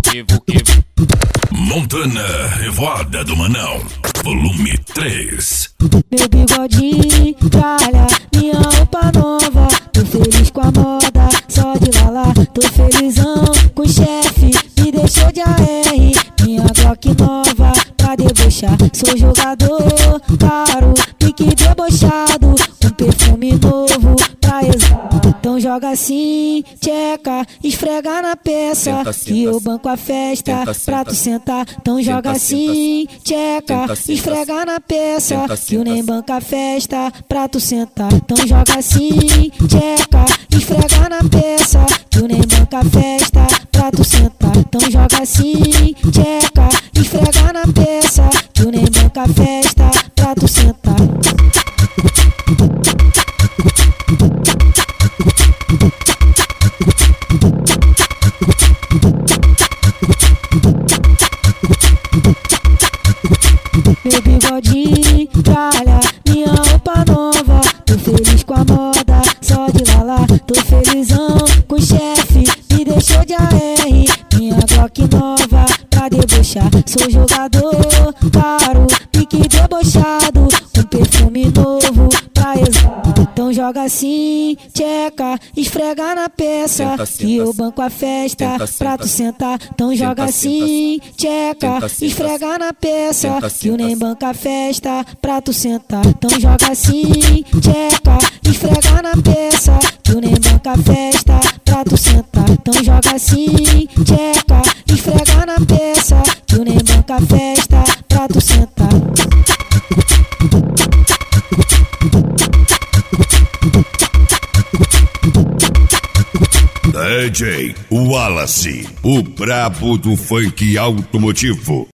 Montana Revoada do Manão, volume 3. Meu bigodinho, tralha, minha roupa nova. Tô feliz com a moda, só de lá. Tô felizão com o chefe, me deixou de AR. Minha Glock nova pra debochar. Sou jogador caro, pique debochado, com perfume novo pra exalar. Então joga assim, tcheca, esfrega na peça, que eu banco a festa pra tu sentar. Então joga assim, tcheca, esfrega na peça, que eu nem banco a festa pra tu sentar. Então joga assim, tcheca, esfrega na peça, que eu nem banco a festa pra tu sentar. Então joga assim, tcheca, esfrega na peça, que eu nem banco a festa pra tu sentar. Meu bigodinho, tralha, minha roupa nova. Tô feliz com a moda, só de lá. Tô felizão com o chefe, me deixou de AR. Minha Glock nova pra debochar. Sou jogador caro, pique debochado, com perfume novo pra exalar. Então joga assim, tcheca, esfrega na peça, que eu banco a festa pra tu sentar. Então joga assim, tcheca, esfrega na peça, que eu nem banco a festa pra tu sentar. Então joga assim, tcheca, esfrega na peça, que eu nem banco a festa pra tu sentar. Então joga assim, tcheca, esfrega na peça, que eu nem banco a festa pra tu sentar. DJ Wallace, o brabo do funk automotivo.